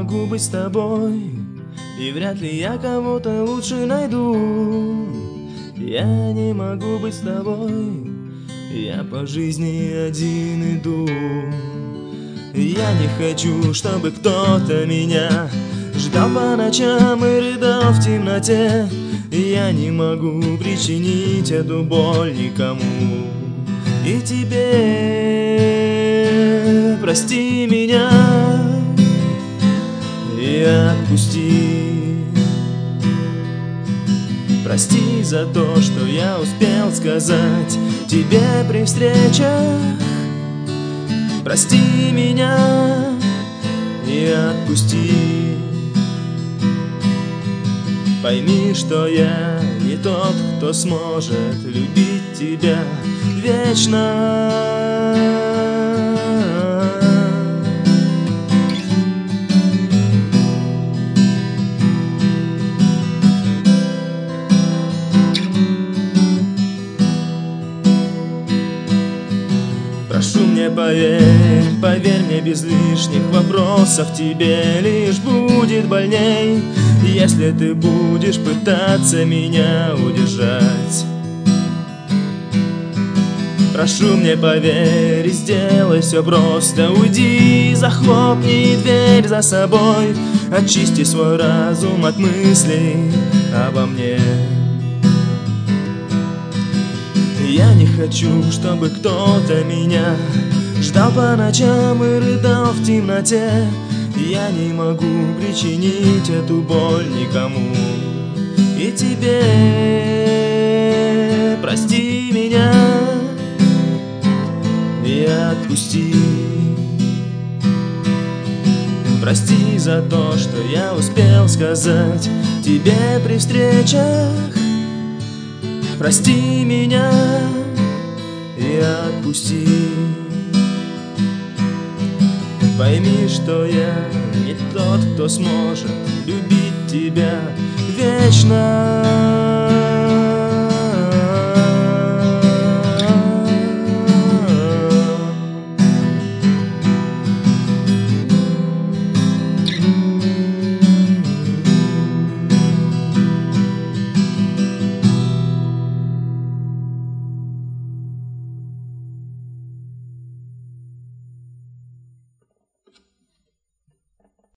могу быть с тобой, и вряд ли я кого-то лучше найду. Я не могу быть с тобой, я по жизни один иду. Я не хочу, чтобы кто-то меня ждал по ночам и рыдал в темноте. Я не могу причинить эту боль никому. И тебе прости меня и отпусти. Прости за то, что я успел сказать тебе при встречах. Прости меня и отпусти. Пойми, что я не тот, кто сможет любить тебя вечно. Прошу мне, поверь, поверь мне без лишних вопросов. Тебе лишь будет больней, если ты будешь пытаться меня удержать. Прошу мне, поверь, сделай все просто. Уйди, захлопни дверь за собой, очисти свой разум от мыслей обо мне. Я не хочу, чтобы кто-то меня ждал по ночам и рыдал в темноте. Я не могу причинить эту боль никому. И тебе прости меня и отпусти. Прости за то, что я успел сказать тебе при встречах. Прости меня и отпусти. Пойми, что я не тот, кто сможет любить тебя вечно.